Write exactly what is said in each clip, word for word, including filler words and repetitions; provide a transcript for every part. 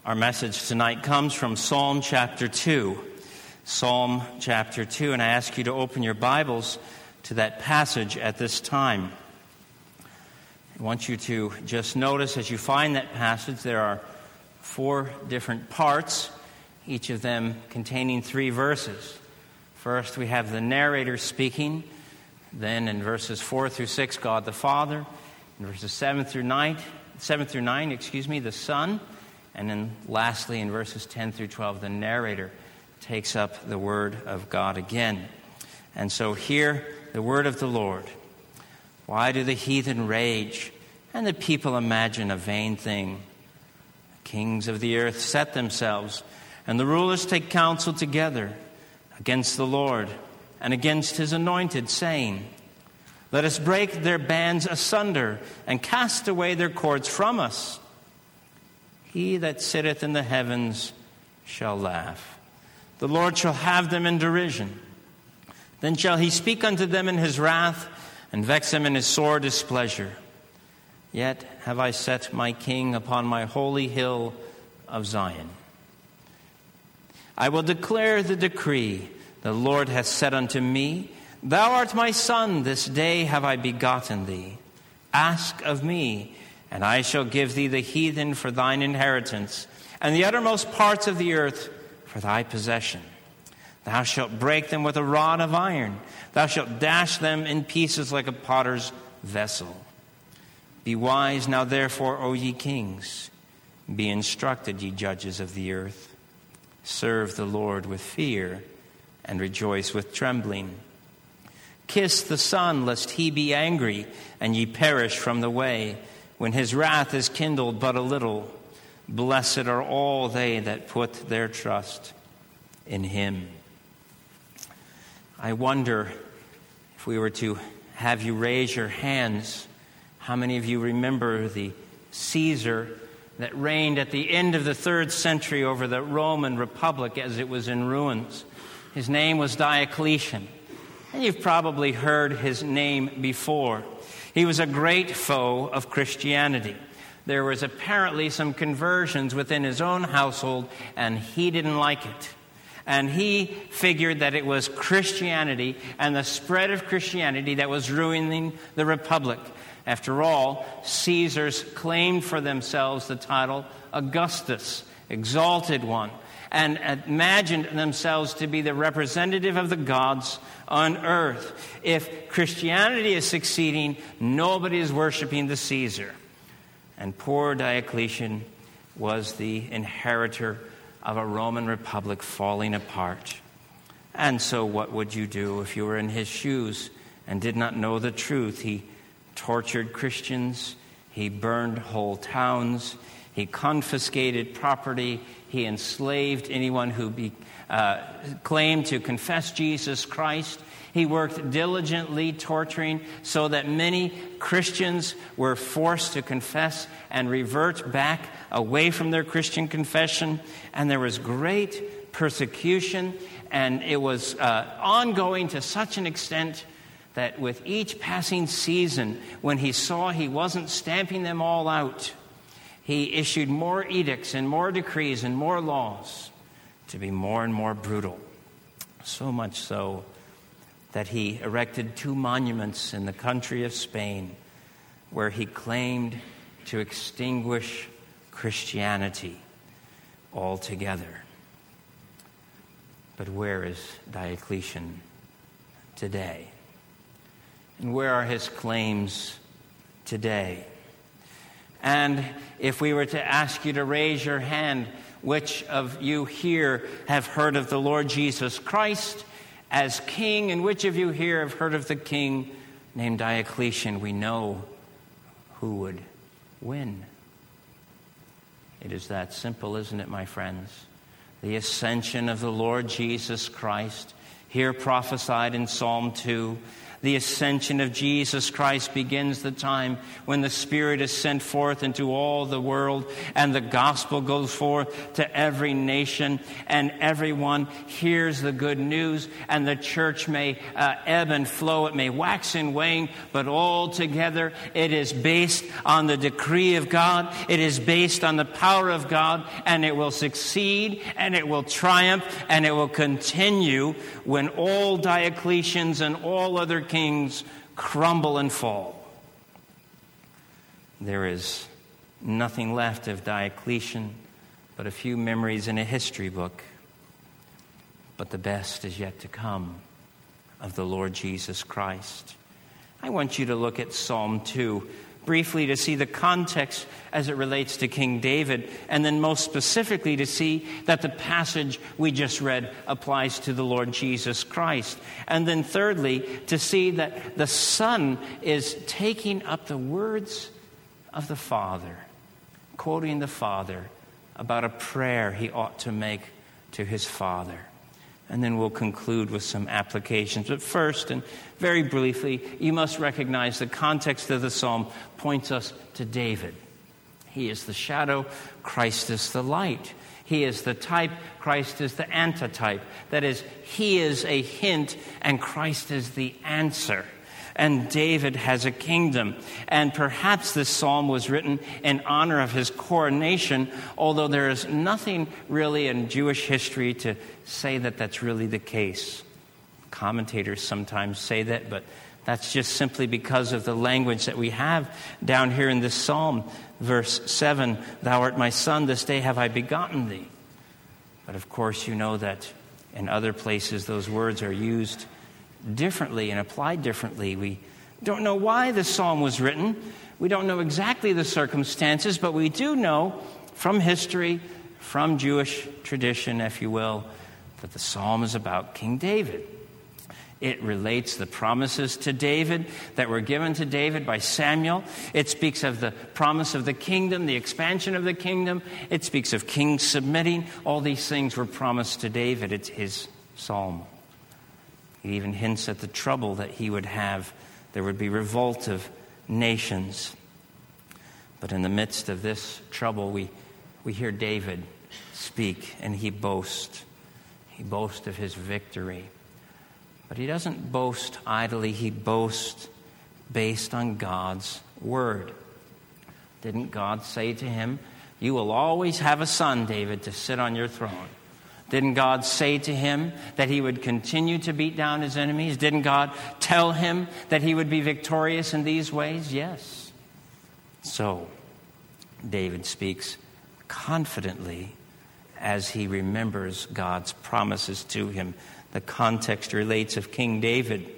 Our message tonight comes from Psalm chapter two. Psalm chapter two, and I ask you to open your Bibles to that passage at this time. I want you to just notice as you find that passage, there are four different parts, each of them containing three verses. First, we have the narrator speaking. Then in verses four through six, God the Father. In verses seven through nine, seven through nine, excuse me, the Son. And then lastly, in verses ten through twelve, the narrator takes up the word of God again. And so hear the word of the Lord. Why do the heathen rage and the people imagine a vain thing? The kings of the earth set themselves, and the rulers take counsel together against the Lord and against his anointed, saying, let us break their bands asunder and cast away their cords from us. He that sitteth in the heavens shall laugh. The Lord shall have them in derision. Then shall he speak unto them in his wrath, and vex them in his sore displeasure. Yet have I set my king upon my holy hill of Zion. I will declare the decree. The Lord hath said unto me, thou art my son, this day have I begotten thee. Ask of me, and I shall give thee the heathen for thine inheritance, and the uttermost parts of the earth for thy possession. Thou shalt break them with a rod of iron. Thou shalt dash them in pieces like a potter's vessel. Be wise now therefore, O ye kings. Be instructed, ye judges of the earth. Serve the Lord with fear, and rejoice with trembling. Kiss the Son, lest he be angry, and ye perish from the way, when his wrath is kindled but a little. Blessed are all they that put their trust in him. I wonder if we were to have you raise your hands, how many of you remember the Caesar that reigned at the end of the third century over the Roman Republic as it was in ruins? His name was Diocletian, and you've probably heard his name before. He was a great foe of Christianity. There was apparently some conversions within his own household, and he didn't like it. And he figured that it was Christianity and the spread of Christianity that was ruining the Republic. After all, Caesars claimed for themselves the title Augustus, exalted one, and imagined themselves to be the representative of the gods on earth. If Christianity is succeeding, nobody is worshiping the Caesar. And poor Diocletian was the inheritor of a Roman Republic falling apart. And so what would you do if you were in his shoes and did not know the truth? He tortured Christians. He burned whole towns. He confiscated property. He enslaved anyone who be, uh, claimed to confess Jesus Christ. He worked diligently torturing so that many Christians were forced to confess and revert back away from their Christian confession. And there was great persecution, and it was uh, ongoing to such an extent that with each passing season, when he saw he wasn't stamping them all out, he issued more edicts and more decrees and more laws to be more and more brutal. So much so that he erected two monuments in the country of Spain where he claimed to extinguish Christianity altogether. But where is Diocletian today? And where are his claims today? And if we were to ask you to raise your hand, which of you here have heard of the Lord Jesus Christ as king, and which of you here have heard of the king named Diocletian? We know who would win. It is that simple, isn't it, my friends? The ascension of the Lord Jesus Christ, here prophesied in Psalm two, The ascension of Jesus Christ begins the time when the Spirit is sent forth into all the world and the gospel goes forth to every nation and everyone hears the good news, and the church may uh, ebb and flow, it may wax and wane, but altogether it is based on the decree of God, it is based on the power of God, and it will succeed and it will triumph and it will continue when all Diocletians and all other kings crumble and fall. There is nothing left of Diocletian but a few memories in a history book. But the best is yet to come of the Lord Jesus Christ. I want you to look at Psalm two briefly to see the context as it relates to King David, and then most specifically to see that the passage we just read applies to the Lord Jesus Christ. And then thirdly, to see that the Son is taking up the words of the Father, quoting the Father about a prayer he ought to make to his Father. And then we'll conclude with some applications. But first, and very briefly, you must recognize the context of the psalm points us to David. He is the shadow, Christ is the light. He is the type, Christ is the antitype. That is, he is a hint, and Christ is the answer. And David has a kingdom. And perhaps this psalm was written in honor of his coronation, although there is nothing really in Jewish history to say that that's really the case. Commentators sometimes say that, but that's just simply because of the language that we have down here in this psalm. Verse seven, "Thou art my son, this day have I begotten thee." But of course you know that in other places those words are used differently and applied differently. We don't know why the psalm was written. We don't know exactly the circumstances, but we do know from history, from Jewish tradition, if you will, that the psalm is about King David. It relates the promises to David that were given to David by Samuel. It speaks of the promise of the kingdom, the expansion of the kingdom. It speaks of kings submitting. All these things were promised to David. It's his psalm. It even hints at the trouble that he would have. There would be revolt of nations. But in the midst of this trouble, we, we hear David speak, and he boasts. He boasts of his victory. But he doesn't boast idly. He boasts based on God's word. Didn't God say to him, "You will always have a son, David, to sit on your throne"? Didn't God say to him that he would continue to beat down his enemies? Didn't God tell him that he would be victorious in these ways? Yes. So, David speaks confidently as he remembers God's promises to him. The context relates of King David.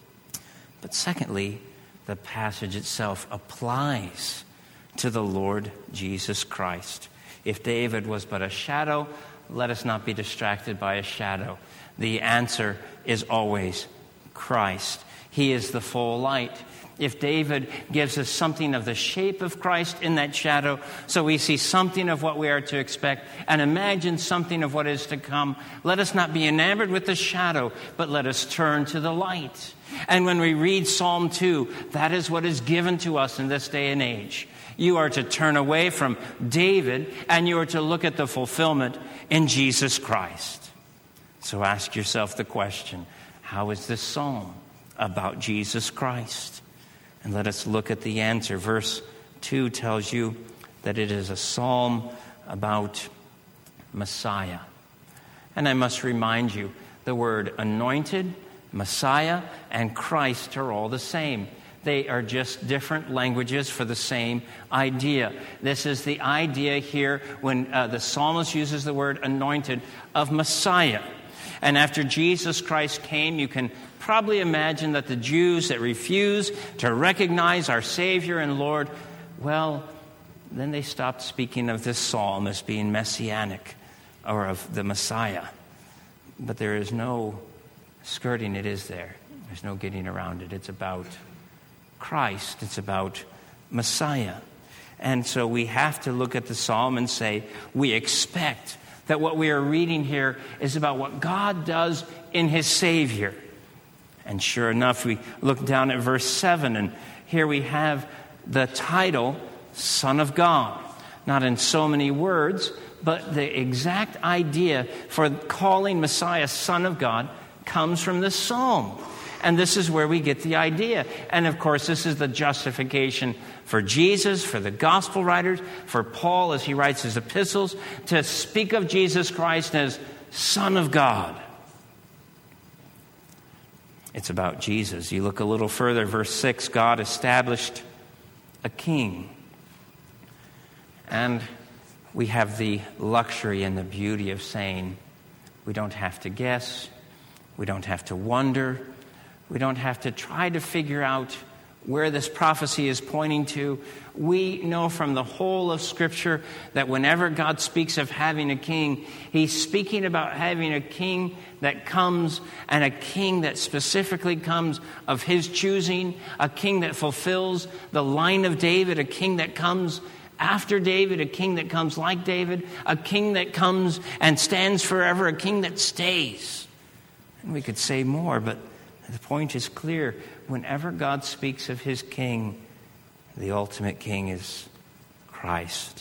But secondly, the passage itself applies to the Lord Jesus Christ. If David was but a shadow, let us not be distracted by a shadow. The answer is always Christ. He is the full light. If David gives us something of the shape of Christ in that shadow, so we see something of what we are to expect and imagine something of what is to come, let us not be enamored with the shadow, but let us turn to the light. And when we read Psalm two, that is what is given to us in this day and age. You are to turn away from David, and you are to look at the fulfillment in Jesus Christ. So ask yourself the question, how is this psalm about Jesus Christ? And let us look at the answer. Verse two tells you that it is a psalm about Messiah. And I must remind you, the word anointed, Messiah, and Christ are all the same. They are just different languages for the same idea. This is the idea here when uh, the psalmist uses the word anointed of Messiah. And after Jesus Christ came, you can probably imagine that the Jews that refuse to recognize our Savior and Lord, well, then they stopped speaking of this psalm as being messianic or of the Messiah. But there is no skirting it, is there? There's no getting around it. It's about Christ. It's about Messiah. And so we have to look at the psalm and say, we expect that what we are reading here is about what God does in his Savior. And sure enough, we look down at verse seven, and here we have the title, Son of God. Not in so many words, but the exact idea for calling Messiah Son of God comes from this psalm. And this is where we get the idea. And of course, this is the justification for Jesus, for the gospel writers, for Paul as he writes his epistles, to speak of Jesus Christ as Son of God. It's about Jesus. You look a little further, verse six, God established a king. And we have the luxury and the beauty of saying, we don't have to guess, we don't have to wonder, we don't have to try to figure out where this prophecy is pointing to. We know from the whole of Scripture that whenever God speaks of having a king, he's speaking about having a king that comes, and a king that specifically comes of his choosing, a king that fulfills the line of David, a king that comes after David, a king that comes like David, a king that comes and stands forever, a king that stays. And we could say more, but the point is clear. Whenever God speaks of his king, the ultimate king is Christ.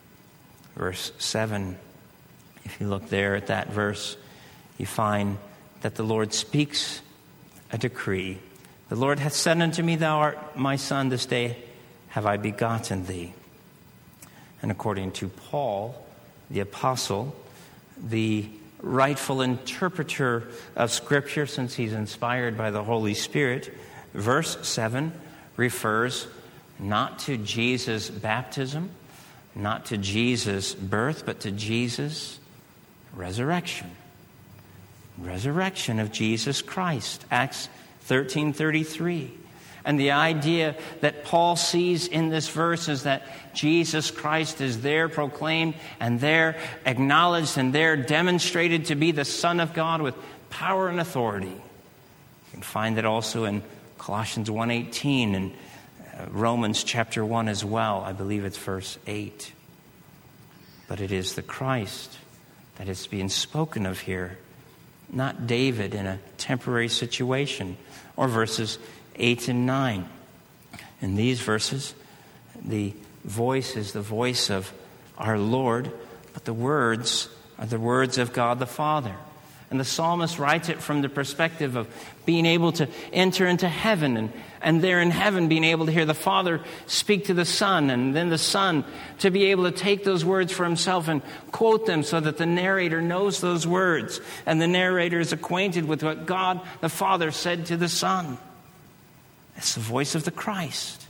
Verse seven, if you look there at that verse, you find that the Lord speaks a decree. The Lord hath said unto me, thou art my son, this day have I begotten thee. And according to Paul, the apostle, the rightful interpreter of Scripture, since he's inspired by the Holy Spirit, verse seven refers not to Jesus' baptism, not to Jesus' birth, but to Jesus' resurrection. Resurrection of Jesus Christ, Acts thirteen thirty-three. And the idea that Paul sees in this verse is that Jesus Christ is there proclaimed and there acknowledged and there demonstrated to be the Son of God with power and authority. You can find that also in Colossians one eighteen and Romans chapter one as well. I believe it's verse eight. But it is the Christ that is being spoken of here, not David in a temporary situation, or verses eight and nine. In these verses, the voice is the voice of our Lord, but the words are the words of God the Father. And the psalmist writes it from the perspective of being able to enter into heaven, and, and there in heaven being able to hear the Father speak to the Son, and then the Son to be able to take those words for himself and quote them so that the narrator knows those words, and the narrator is acquainted with what God the Father said to the Son. It's the voice of the Christ.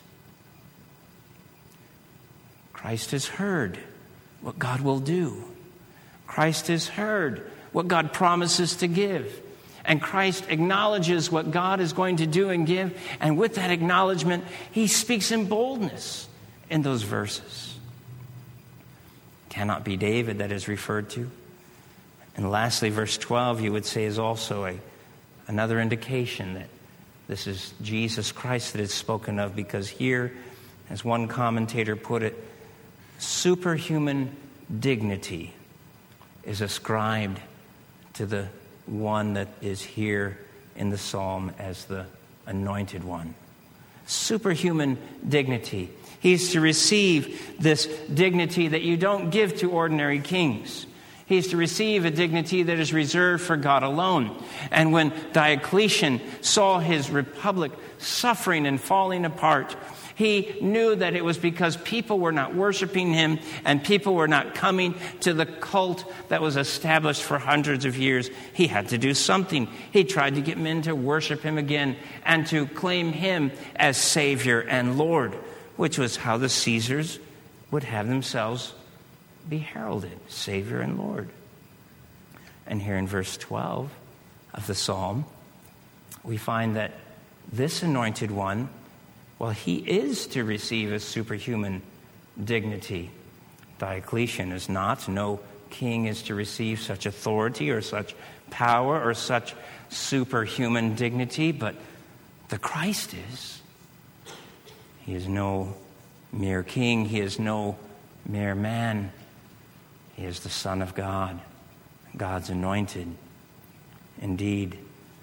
Christ has heard what God will do. Christ has heard what God promises to give. And Christ acknowledges what God is going to do and give. And with that acknowledgement, he speaks in boldness in those verses. Cannot be David that is referred to. And lastly, verse twelve, you would say, is also a, another indication that this is Jesus Christ that is spoken of, because here, as one commentator put it, superhuman dignity is ascribed to the one that is here in the psalm as the anointed one. Superhuman dignity. He's to receive this dignity that you don't give to ordinary kings. He's to receive a dignity that is reserved for God alone. And when Diocletian saw his republic suffering and falling apart, he knew that it was because people were not worshiping him and people were not coming to the cult that was established for hundreds of years. He had to do something. He tried to get men to worship him again and to claim him as Savior and Lord, which was how the Caesars would have themselves be heralded, Savior and Lord. And here in verse twelve of the psalm, we find that this anointed one, well, he is to receive a superhuman dignity. Diocletian is not. No king is to receive such authority or such power or such superhuman dignity, but the Christ is. He is no mere king. He is no mere man. He is the Son of God, God's anointed. Indeed,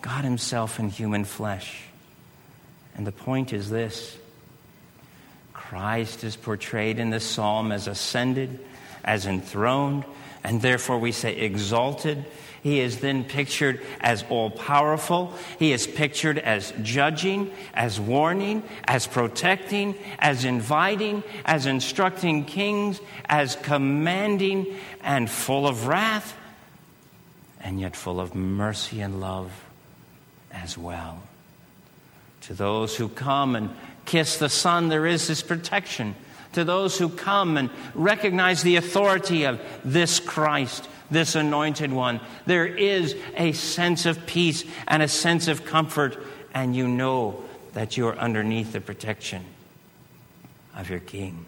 God himself in human flesh. And the point is this: Christ is portrayed in this psalm as ascended, as enthroned, and therefore we say exalted. He is then pictured as all-powerful. He is pictured as judging, as warning, as protecting, as inviting, as instructing kings, as commanding, and full of wrath, and yet full of mercy and love as well. To those who come and kiss the Son, there is this protection. To those who come and recognize the authority of this Christ, this anointed one, there is a sense of peace and a sense of comfort, and you know that you are underneath the protection of your King.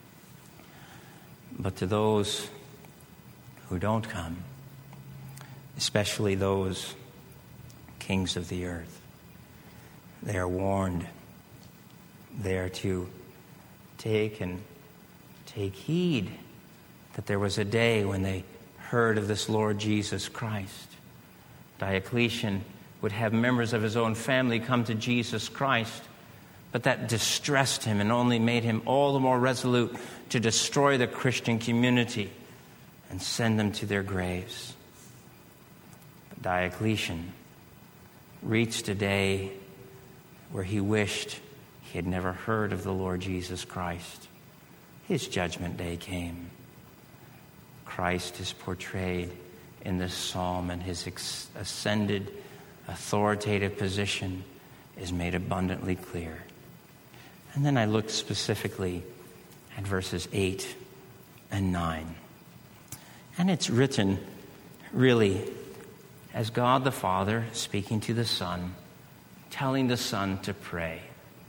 But to those who don't come, especially those kings of the earth, they are warned. They are to take and take heed that there was a day when they heard of this Lord Jesus Christ. Diocletian would have members of his own family come to Jesus Christ, but that distressed him and only made him all the more resolute to destroy the Christian community and send them to their graves. But Diocletian reached a day where he wished he had never heard of the Lord Jesus Christ. His judgment day came. Christ is portrayed in this psalm, and his ex- ascended, authoritative position is made abundantly clear. And then I looked specifically at verses eight and nine. And it's written really as God the Father speaking to the Son, telling the Son to pray.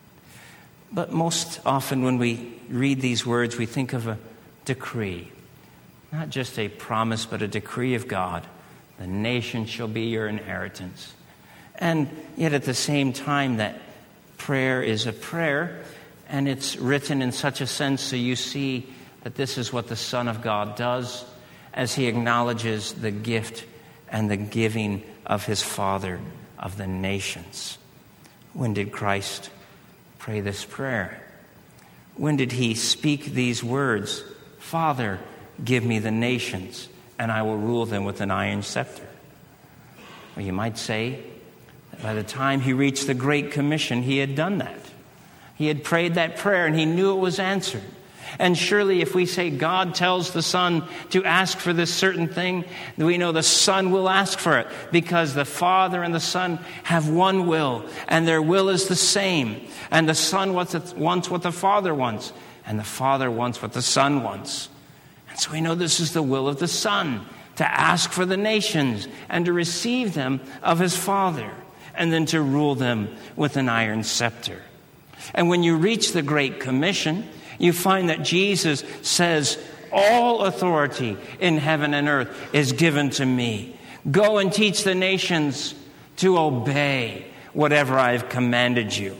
But most often when we read these words, we think of a decree. Not just a promise, but a decree of God. The nation shall be your inheritance. And yet at the same time, that prayer is a prayer, and it's written in such a sense so you see that this is what the Son of God does as he acknowledges the gift and the giving of his Father of the nations. When did Christ pray this prayer? When did he speak these words? Father, give me the nations, and I will rule them with an iron scepter. Well, you might say that by the time he reached the Great Commission, he had done that. He had prayed that prayer, and he knew it was answered. And surely if we say God tells the Son to ask for this certain thing, we know the Son will ask for it, because the Father and the Son have one will, and their will is the same. And the Son wants what the Father wants, and the Father wants what the Son wants. And so we know this is the will of the Son, to ask for the nations and to receive them of his Father, and then to rule them with an iron scepter. And when you reach the Great Commission, you find that Jesus says, all authority in heaven and earth is given to me. Go and teach the nations to obey whatever I have commanded you.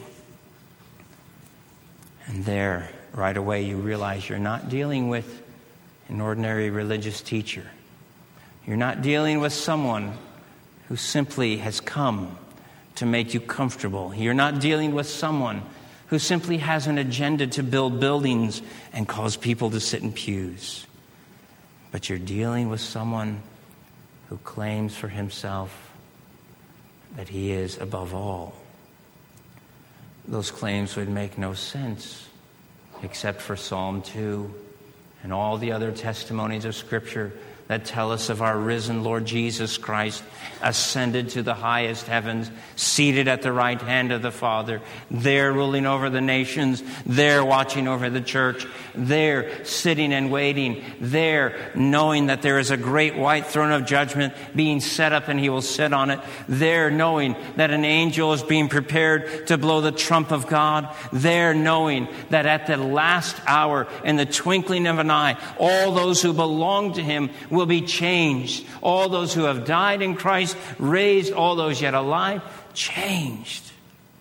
And there, right away, you realize you're not dealing with an ordinary religious teacher. You're not dealing with someone who simply has come to make you comfortable. You're not dealing with someone who simply has an agenda to build buildings and cause people to sit in pews. But you're dealing with someone who claims for himself that he is above all. Those claims would make no sense except for Psalm two and all the other testimonies of Scripture that tell us of our risen Lord Jesus Christ, ascended to the highest heavens, seated at the right hand of the Father, there ruling over the nations, there watching over the church, there sitting and waiting, there knowing that there is a great white throne of judgment being set up and he will sit on it, there knowing that an angel is being prepared to blow the trump of God, there knowing that at the last hour, in the twinkling of an eye, all those who belong to him will be changed. All those who have died in Christ, raised, all those yet alive, changed.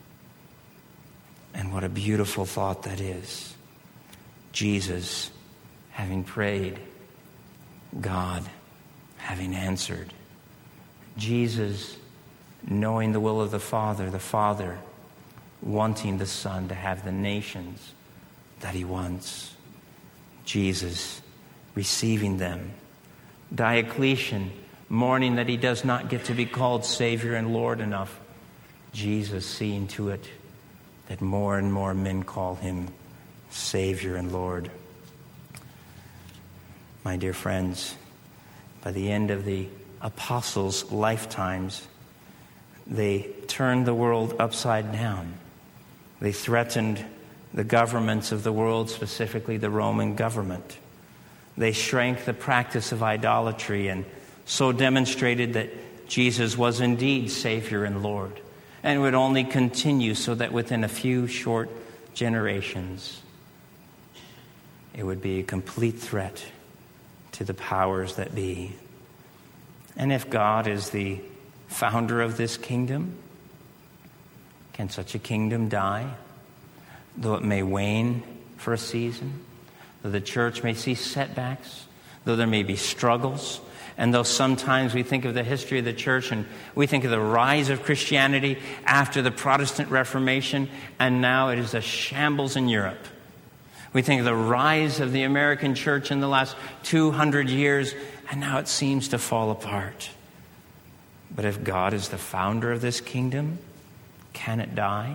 And what a beautiful thought that is. Jesus having prayed, God having answered. Jesus knowing the will of the Father, the Father wanting the Son to have the nations that he wants. Jesus receiving them. Diocletian mourning that he does not get to be called Savior and Lord enough. Jesus seeing to it that more and more men call him Savior and Lord. My dear friends, by the end of the apostles' lifetimes, they turned the world upside down. They threatened the governments of the world, specifically the Roman government. They shrank the practice of idolatry and so demonstrated that Jesus was indeed Savior and Lord, and would only continue so that within a few short generations, it would be a complete threat to the powers that be. And if God is the founder of this kingdom, can such a kingdom die? Though it may wane for a season, though the church may see setbacks, though there may be struggles, and though sometimes we think of the history of the church and we think of the rise of Christianity after the Protestant Reformation, and now it is a shambles in Europe. We think of the rise of the American church in the last two hundred years, and now it seems to fall apart. But if God is the founder of this kingdom, can it die?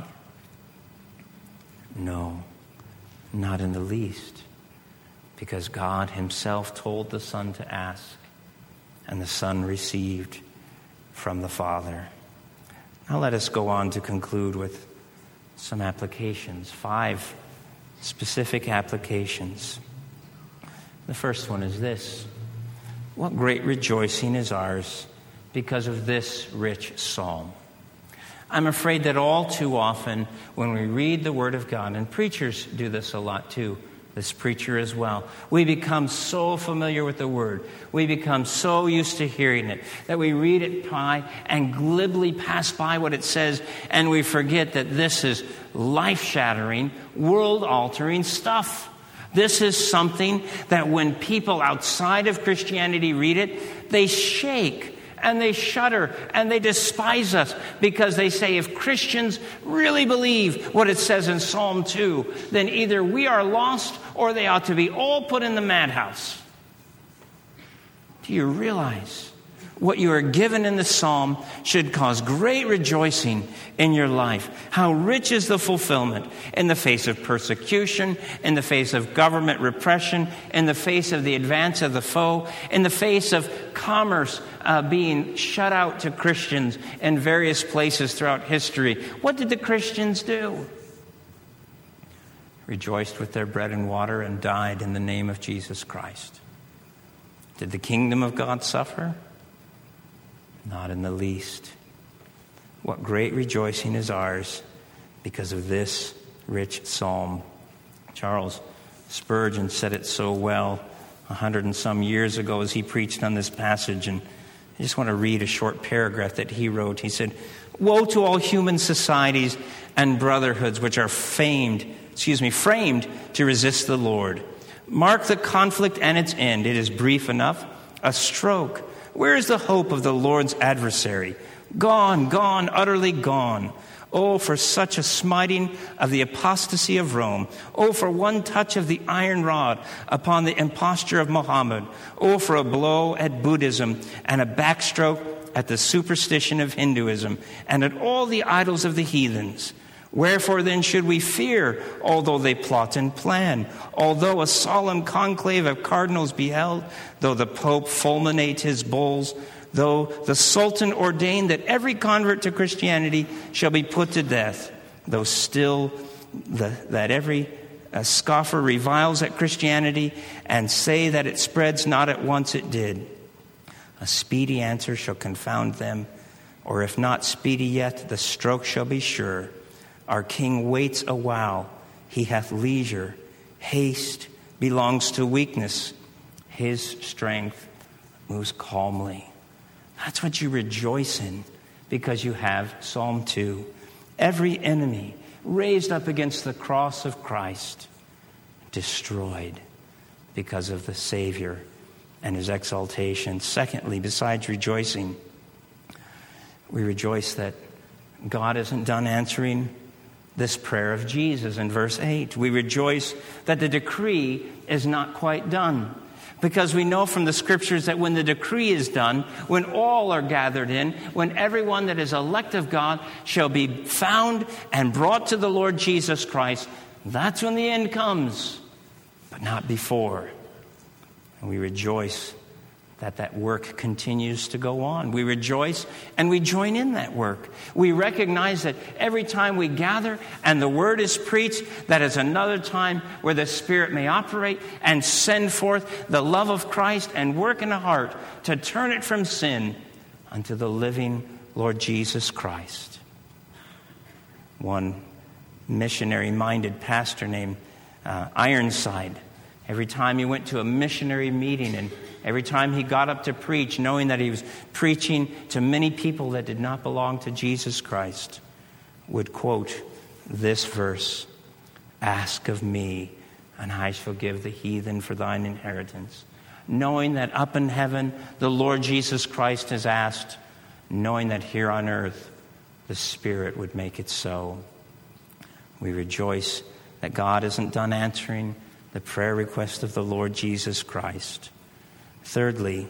No, not in the least, because God himself told the Son to ask, and the Son received from the Father. Now let us go on to conclude with some applications, five specific applications. The first one is this: what great rejoicing is ours because of this rich psalm. I'm afraid that all too often when we read the Word of God, and preachers do this a lot too, this preacher as well, we become so familiar with the Word, we become so used to hearing it, that we read it by and glibly pass by what it says, and we forget that this is life-shattering, world-altering stuff. This is something that when people outside of Christianity read it, they shake and they shudder and they despise us, because they say if Christians really believe what it says in Psalm two, then either we are lost or they ought to be all put in the madhouse. Do you realize what you are given in the psalm should cause great rejoicing in your life? How rich is the fulfillment in the face of persecution, in the face of government repression, in the face of the advance of the foe, in the face of commerce uh, being shut out to Christians in various places throughout history. What did the Christians do? Rejoiced with their bread and water and died in the name of Jesus Christ. Did the kingdom of God suffer? Not in the least. What great rejoicing is ours because of this rich psalm. Charles Spurgeon said it so well a hundred and some years ago as he preached on this passage, and I just want to read a short paragraph that he wrote. He said, "Woe to all human societies and brotherhoods which are famed, excuse me, framed to resist the Lord. Mark the conflict and its end. It is brief enough, a stroke. Where is the hope of the Lord's adversary? Gone, gone, utterly gone. Oh, for such a smiting of the apostasy of Rome. Oh, for one touch of the iron rod upon the imposture of Muhammad. Oh, for a blow at Buddhism and a backstroke at the superstition of Hinduism and at all the idols of the heathens. Wherefore then should we fear, although they plot and plan, although a solemn conclave of cardinals be held, though the Pope fulminate his bulls, though the Sultan ordain that every convert to Christianity shall be put to death, though still the, that every uh, scoffer reviles at Christianity and say that it spreads not at once it did. A speedy answer shall confound them, or if not speedy yet, the stroke shall be sure. Our King waits a while, he hath leisure. Haste belongs to weakness. His strength moves calmly." That's what you rejoice in, because you have Psalm two. Every enemy raised up against the cross of Christ, destroyed because of the Savior and his exaltation. Secondly, besides rejoicing, We rejoice that God isn't done answering this prayer of Jesus in verse eight. We rejoice that the decree is not quite done, because we know from the Scriptures that when the decree is done, when all are gathered in, when everyone that is elect of God shall be found and brought to the Lord Jesus Christ, that's when the end comes, but not before. And we rejoice that that work continues to go on. We rejoice and we join in that work. We recognize that every time we gather and the word is preached, that is another time where the Spirit may operate and send forth the love of Christ and work in a heart to turn it from sin unto the living Lord Jesus Christ. One missionary-minded pastor named uh, Ironside, every time he went to a missionary meeting and every time he got up to preach, knowing that he was preaching to many people that did not belong to Jesus Christ, would quote this verse, "Ask of me, and I shall give the heathen for thine inheritance." Knowing that up in heaven the Lord Jesus Christ has asked, knowing that here on earth the Spirit would make it so. We rejoice that God isn't done answering the prayer request of the Lord Jesus Christ. Thirdly,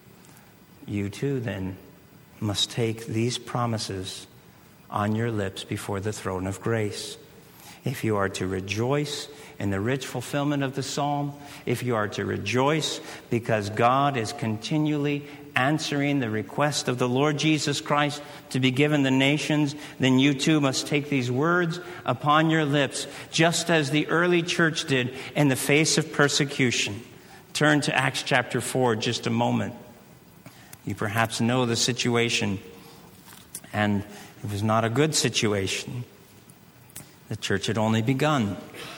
you too then must take these promises on your lips before the throne of grace. If you are to rejoice in the rich fulfillment of the psalm, if you are to rejoice because God is continually answering the request of the Lord Jesus Christ to be given the nations, then you too must take these words upon your lips, just as the early church did in the face of persecution. Turn to Acts chapter four just a moment. You perhaps know the situation, and it was not a good situation. The church had only begun.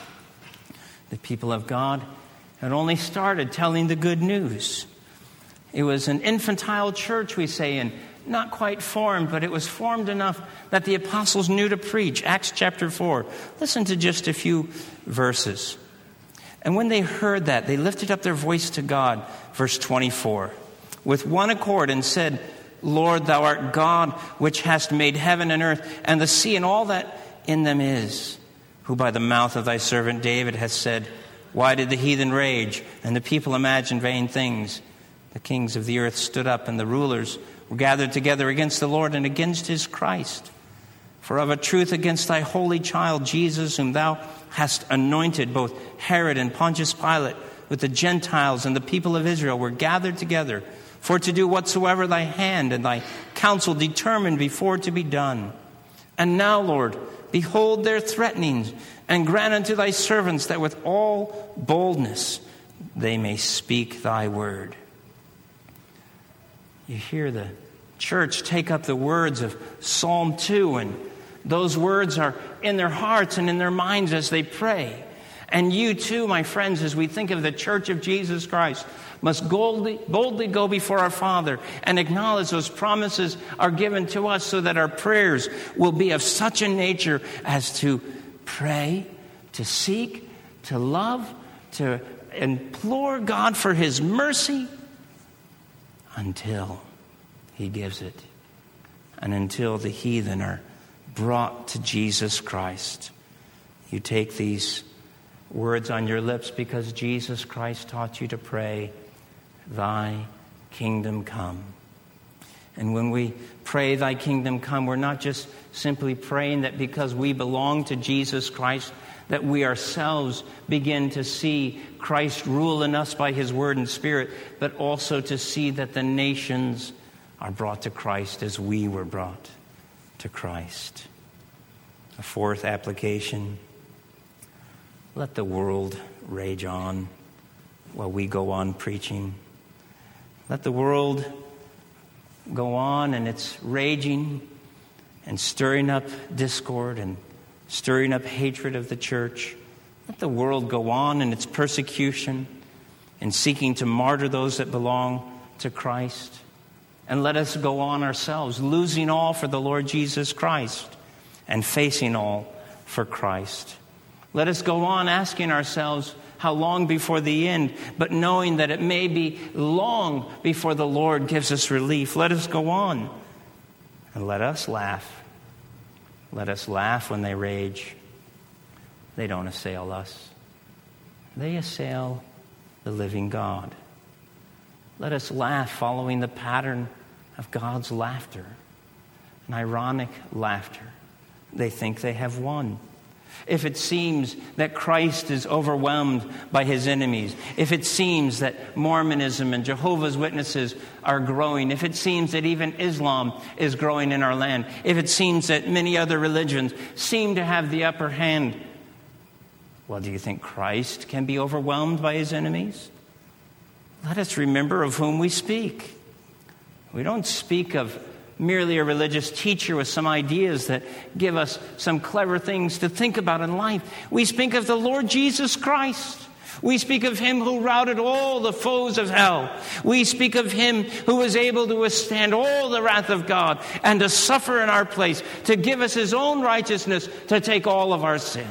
The people of God had only started telling the good news. It was an infantile church, we say, and not quite formed, but it was formed enough that the apostles knew to preach. Acts chapter four. Listen to just a few verses. And when they heard that, they lifted up their voice to God, verse twenty-four, with one accord and said, "Lord, thou art God, which hast made heaven and earth, and the sea and all that in them is, who by the mouth of thy servant David has said, why did the heathen rage, and the people imagine vain things? The kings of the earth stood up, and the rulers were gathered together against the Lord and against his Christ. For of a truth against thy holy child Jesus, whom thou hast anointed, both Herod and Pontius Pilate with the Gentiles and the people of Israel were gathered together for to do whatsoever thy hand and thy counsel determined before to be done. And now, Lord, behold their threatenings, and grant unto thy servants that with all boldness they may speak thy word." You hear the church take up the words of Psalm two, and those words are in their hearts and in their minds as they pray. And you too, my friends, as we think of the church of Jesus Christ, must boldly, boldly go before our Father and acknowledge those promises are given to us so that our prayers will be of such a nature as to pray, to seek, to love, to implore God for his mercy until he gives it, and until the heathen are brought to Jesus Christ. You take these words on your lips because Jesus Christ taught you to pray, "Thy kingdom come." And when we pray, "Thy kingdom come," we're not just simply praying that because we belong to Jesus Christ, that we ourselves begin to see Christ rule in us by his word and spirit, but also to see that the nations are brought to Christ as we were brought to Christ. A fourth application: let the world rage on while we go on preaching. Let the world go on and it's raging and stirring up discord and stirring up hatred of the church. Let the world go on in its persecution and seeking to martyr those that belong to Christ. And let us go on ourselves, losing all for the Lord Jesus Christ and facing all for Christ. Let us go on asking ourselves, how long before the end, but knowing that it may be long before the Lord gives us relief. Let us go on And let us laugh. Let us laugh when they rage. They don't assail us. They assail the living God. Let us laugh following the pattern of God's laughter, an ironic laughter. They think they have won. If it seems that Christ is overwhelmed by his enemies, if it seems that Mormonism and Jehovah's Witnesses are growing, if it seems that even Islam is growing in our land, if it seems that many other religions seem to have the upper hand, well, do you think Christ can be overwhelmed by his enemies? Let us remember of whom we speak. We don't speak of merely a religious teacher with some ideas that give us some clever things to think about in life. We speak of the Lord Jesus Christ. We speak of him who routed all the foes of hell. We speak of him who was able to withstand all the wrath of God and to suffer in our place, to give us his own righteousness, to take all of our sin.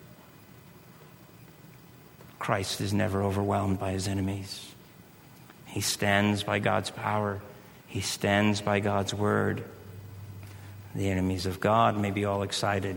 Christ is never overwhelmed by his enemies. He stands by God's power. He stands by God's word. The enemies of God may be all excited.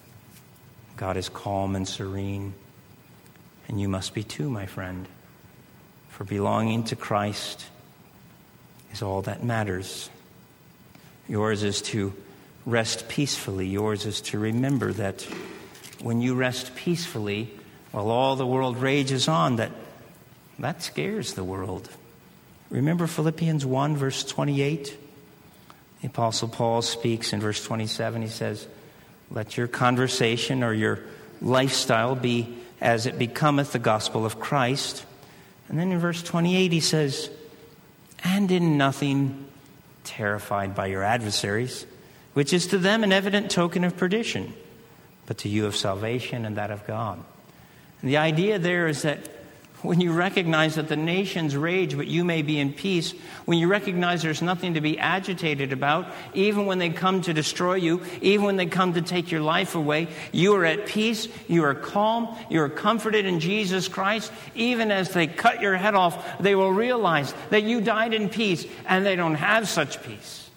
God is calm and serene. And you must be too, my friend. For belonging to Christ is all that matters. Yours is to rest peacefully. Yours is to remember that when you rest peacefully while all the world rages on, that that scares the world. Remember Philippians one, verse twenty-eight? The Apostle Paul speaks in verse twenty-seven. He says, let your conversation or your lifestyle be as it becometh the gospel of Christ. And then in verse twenty-eight he says, and in nothing terrified by your adversaries, which is to them an evident token of perdition, but to you of salvation and that of God. And the idea there is that when you recognize that the nations rage, but you may be in peace, when you recognize there's nothing to be agitated about, even when they come to destroy you, even when they come to take your life away, you are at peace, you are calm, you are comforted in Jesus Christ. Even as they cut your head off, they will realize that you died in peace, and they don't have such peace.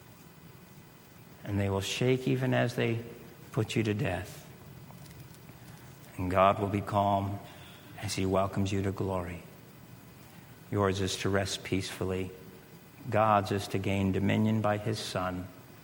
And they will shake even as they put you to death. And God will be calm as he welcomes you to glory. Yours is to rest peacefully. God's is to gain dominion by his Son.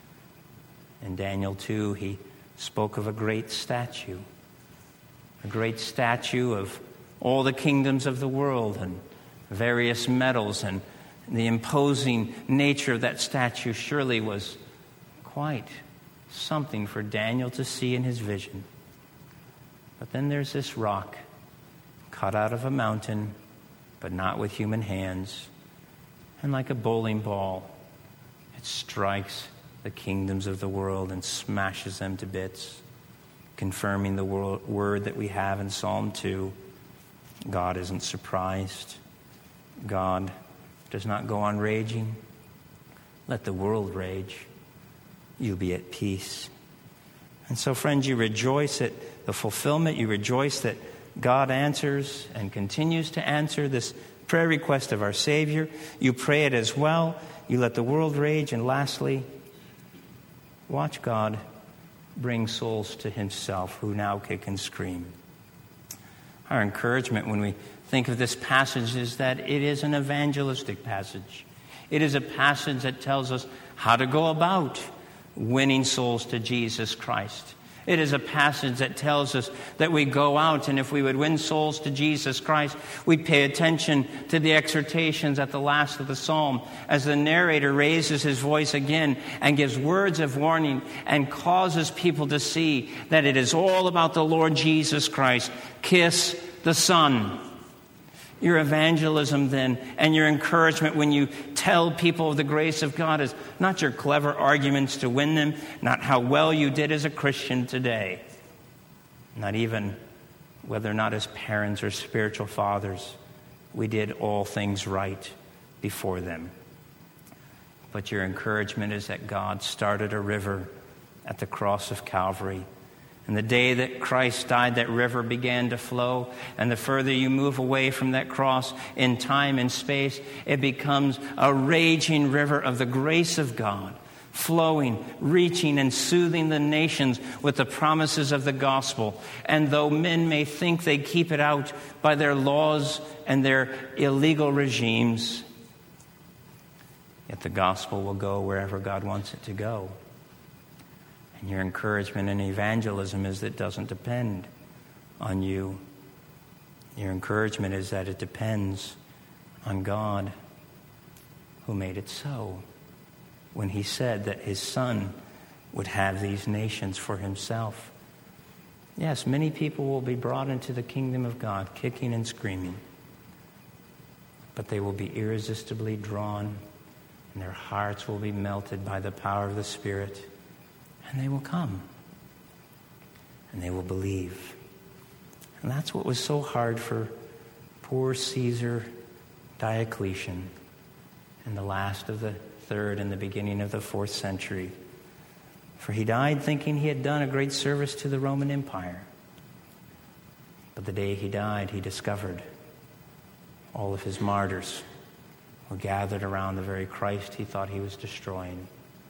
In Daniel two, he spoke of a great statue. A great statue of all the kingdoms of the world and various metals. And the imposing nature of that statue surely was quite something for Daniel to see in his vision. But then there's this rock, cut out of a mountain, but not with human hands. And like a bowling ball, it strikes the kingdoms of the world and smashes them to bits, confirming the word that we have in Psalm two. God isn't surprised. God does not go on raging. Let the world rage. You'll be at peace. And so, friends, you rejoice at the fulfillment. You rejoice that God answers and continues to answer this prayer request of our Savior. You pray it as well. You let the world rage. And lastly, watch God bring souls to himself who now kick and scream. Our encouragement when we think of this passage is that it is an evangelistic passage. It is a passage that tells us how to go about winning souls to Jesus Christ. It is a passage that tells us that we go out, and if we would win souls to Jesus Christ, we'd pay attention to the exhortations at the last of the psalm as the narrator raises his voice again and gives words of warning and causes people to see that it is all about the Lord Jesus Christ. Kiss the Son. Your evangelism then and your encouragement when you tell people of the grace of God is not your clever arguments to win them, not how well you did as a Christian today, not even whether or not as parents or spiritual fathers we did all things right before them. But your encouragement is that God started a river at the cross of Calvary. And the day that Christ died, that river began to flow. And the further you move away from that cross in time and space, it becomes a raging river of the grace of God, flowing, reaching, and soothing the nations with the promises of the gospel. And though men may think they keep it out by their laws and their illegal regimes, yet the gospel will go wherever God wants it to go. And your encouragement in evangelism is that it doesn't depend on you. Your encouragement is that it depends on God, who made it so when he said that his Son would have these nations for himself. Yes, many people will be brought into the kingdom of God, kicking and screaming, but they will be irresistibly drawn, and their hearts will be melted by the power of the Spirit, and they will come, and they will believe. And that's what was so hard for poor Caesar Diocletian in the last of the third and the beginning of the fourth century. For he died thinking he had done a great service to the Roman Empire. But the day he died, he discovered all of his martyrs were gathered around the very Christ he thought he was destroying.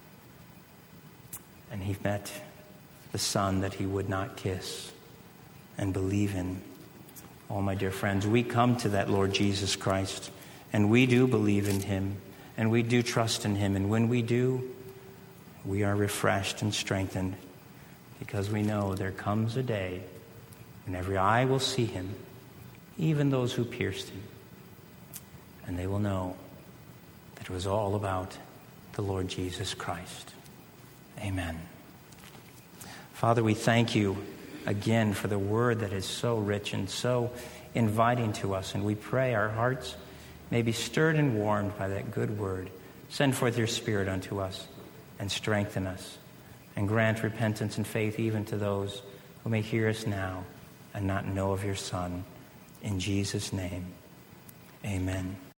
And he met the Son that he would not kiss and believe in. Oh, my dear friends, we come to that Lord Jesus Christ, and we do believe in him, and we do trust in him. And when we do, we are refreshed and strengthened, because we know there comes a day when every eye will see him, even those who pierced him, and they will know that it was all about the Lord Jesus Christ. Amen. Father, we thank you again for the word that is so rich and so inviting to us, and we pray our hearts may be stirred and warmed by that good word. Send forth your Spirit unto us and strengthen us, and grant repentance and faith even to those who may hear us now and not know of your Son. In Jesus' name, amen.